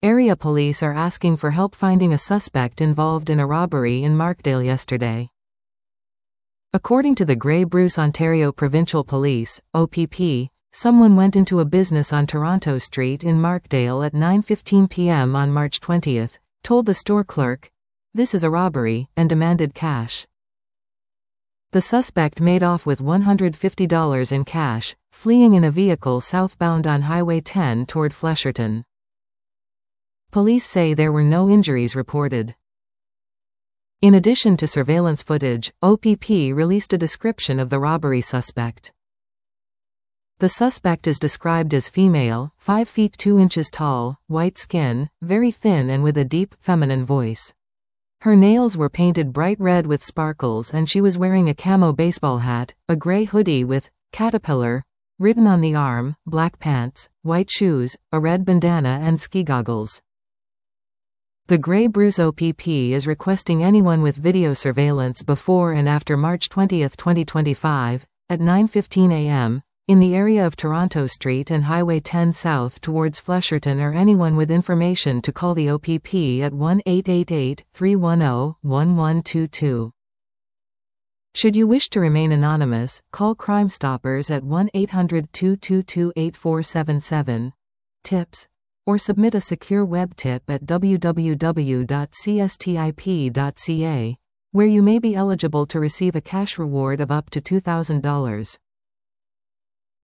Area police are asking for help finding a suspect involved in a robbery in Markdale yesterday. According to the Grey Bruce Ontario Provincial Police, OPP, someone went into a business on Toronto Street in Markdale at 9:15 p.m. on March 20, told the store clerk, "This is a robbery," and demanded cash. The suspect made off with $150 in cash, fleeing in a vehicle southbound on Highway 10 toward Flesherton. Police say there were no injuries reported. In addition to surveillance footage, OPP released a description of the robbery suspect. The suspect is described as female, 5 feet 2 inches tall, white skin, very thin and with a deep, feminine voice. Her nails were painted bright red with sparkles and she was wearing a camo baseball hat, a gray hoodie with "Caterpillar" written on the arm, black pants, white shoes, a red bandana and ski goggles. The Grey Bruce OPP is requesting anyone with video surveillance before and after March 20, 2025, at 9:15 a.m., in the area of Toronto Street and Highway 10 south towards Flesherton, or anyone with information to call the OPP at 1-888-310-1122. Should you wish to remain anonymous, call Crime Stoppers at 1-800-222-8477. Tips, or submit a secure web tip at www.cstip.ca, where you may be eligible to receive a cash reward of up to $2,000.